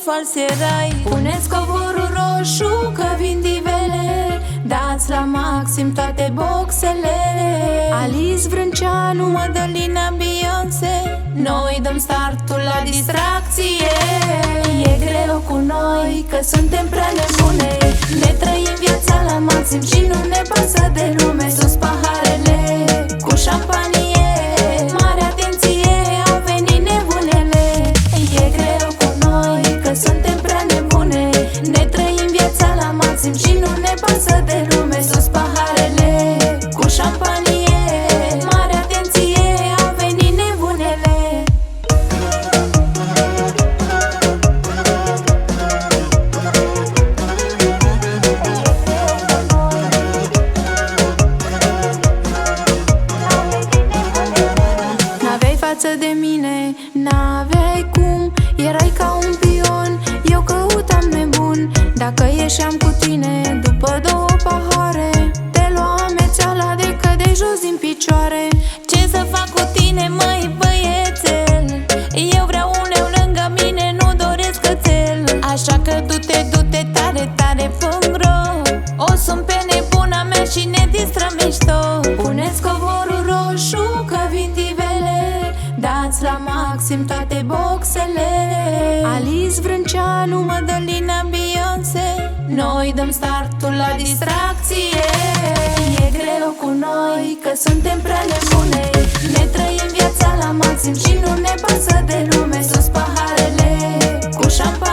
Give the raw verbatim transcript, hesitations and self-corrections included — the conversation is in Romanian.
false erai. Puneți covorul roșu că vin divele, dați la maxim toate boxele. Alice Vrânceanu, Mădălina, Beyoncé, noi dăm startul la distracție. E greu cu noi că suntem prea nebune, ne trăim viața la maxim și nu ne pasă de lume. Sus paharele cu șampanie, mare atenție, au venit nebunele. E greu cu noi că suntem prea nebune, ne trăim viața la maxim și nu ne pasă de lume. Sus paharele cu șampanie, mare atenție, au venit nebunele. N-aveai față de mine, n-aveai cum, erai ca un pion, eu căutam nebun. Dacă ieșeam cu tine după două pahare, te luam mețeala de cădeai jos din picioare. Ce să fac cu tine, măi băiețel? Eu vreau un leu lângă mine, nu doresc cățel. Așa că du-te, du-te tare, tare, fă-mi rău. O sun pe nebuna mea și ne distrăm mișto. Puneți covorul roșu că vin divele, dați la maxim toate boxele. Alice Vrânceanu, Mădălina, Beyoncé, noi dăm startul la distracție. E greu cu noi că suntem prea nebune, ne trăim viața la maxim și nu ne pasă de lume. Sus paharele cu șampanie,